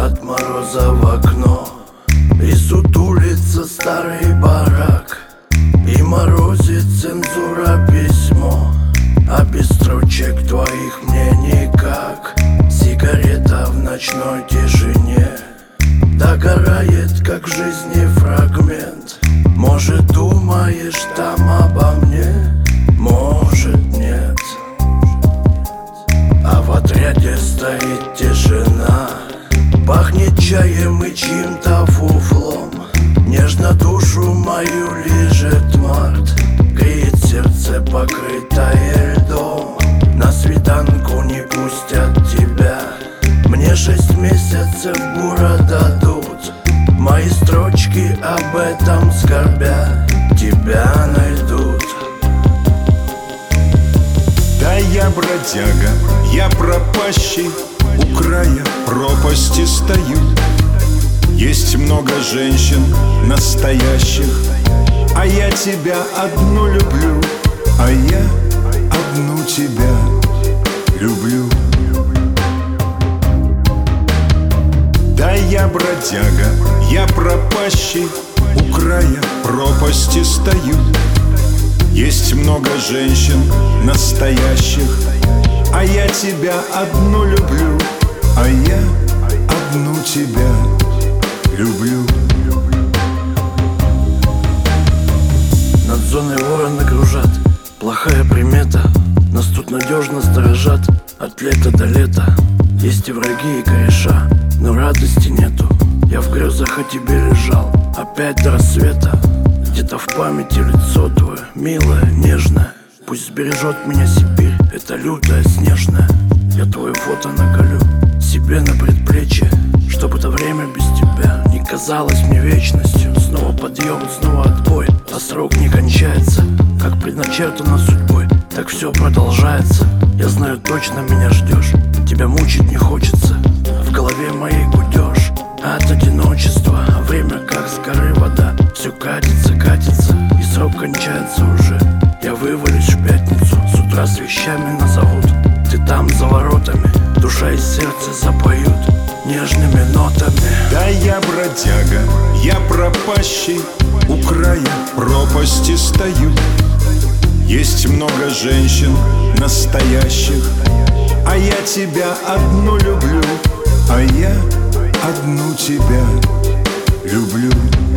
от мороза в окно, и сутулится старый барак, и морозит цензура письмо. А без строчек твоих мне никак. Сигарета в ночной тишине догорает, как в жизни фрагмент. Может, думаешь там обо мне, может, нет. А в отряде стоит тишина, пахнет чаем и чьим-то фуфлом. Нежно душу мою лижет март, греет сердце, покрытое льдом. На свиданку не пустят тебя, мне 6 месяцев бура дадут. Мои строчки об этом скорбя тебя найдут. Да я бродяга, я пропащий, у края пропасти стою. Есть много женщин настоящих, а я тебя одну люблю, а я одну тебя люблю. Да я бродяга, я пропащий, у края пропасти стою. Есть много женщин настоящих, а я тебя одну люблю, а я одну тебя люблю. Над зоной вороны кружат, плохая примета. Нас тут надежно сторожат от лета до лета. Есть и враги, и кореша, но радости нету. Я в грезах о тебе лежал, опять до рассвета. Где-то в памяти лицо твое, милое, нежное. Пусть сбережет меня Сибирь, это лютая, снежная. Я твое фото наколю себе на предплечье, чтобы это время без тебя не казалось мне вечностью. Снова подъем, снова отбой, а срок не кончается. Как предначертано судьбой, так все продолжается. Я знаю, точно меня ждешь, тебя мучить не хочется. В голове моей гудешь от одиночества, а время как с горы вода. Все катится, катится, и срок кончается уже. Я вывалюсь в пятницу, с утра с вещами назовут. Ты там за воротами, душа и сердце запоют нежными нотами. Да я бродяга, я пропащий, у края пропасти стою. Есть много женщин настоящих, а я тебя одну люблю, а я одну тебя люблю.